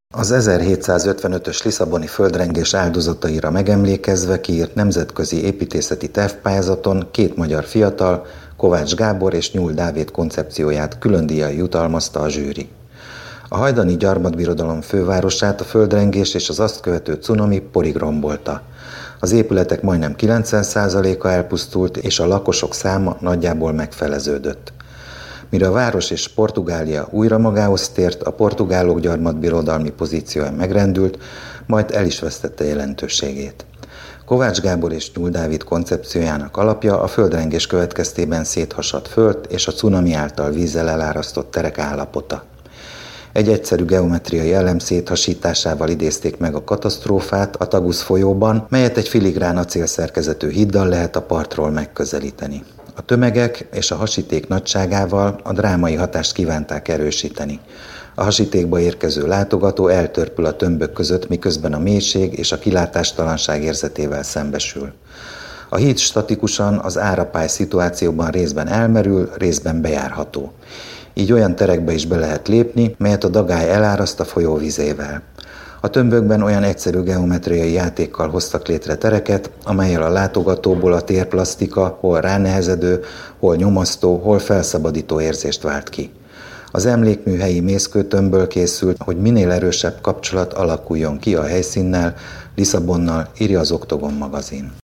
Az 1755-ös lisszaboni földrengés áldozataira megemlékezve kiírt nemzetközi építészeti tervpályázaton két magyar fiatal, Kovács Gábor és Nyúl Dávid koncepcióját különdíjjal jutalmazta a zsűri. A hajdani gyarmatbirodalom fővárosát a földrengés és az azt követő cunami porig rombolta. Az épületek majdnem 90%-a elpusztult, és a lakosok száma nagyjából megfeleződött. Mire a város és Portugália újra magához tért, a portugálok gyarmatbirodalmi pozíciója megrendült, majd el is vesztette jelentőségét. Kovács Gábor és Nyúl Dávid koncepciójának alapja a földrengés következtében széthasadt föld és a cunami által vízzel elárasztott terek állapota. Egy egyszerű geometriai elem széthasításával idézték meg a katasztrófát a Tagus folyóban, melyet egy filigrán acélszerkezetű híddal lehet a partról megközelíteni. A tömegek és a hasíték nagyságával a drámai hatást kívánták erősíteni. A hasítékba érkező látogató eltörpül a tömbök között, miközben a mélység és a kilátástalanság érzetével szembesül. A híd statikusan az árapály szituációban részben elmerül, részben bejárható. Így olyan terekbe is be lehet lépni, melyet a dagály eláraszt a folyó vizével. A tömbökben olyan egyszerű geometriai játékkal hoztak létre tereket, amellyel a látogatóból a térplasztika hol ránehezedő, hol nyomasztó, hol felszabadító érzést vált ki. Az emlékmű helyi mészkőtömbből készült, hogy minél erősebb kapcsolat alakuljon ki a helyszínnel, Lisszabonnal, írja az Oktogon magazin.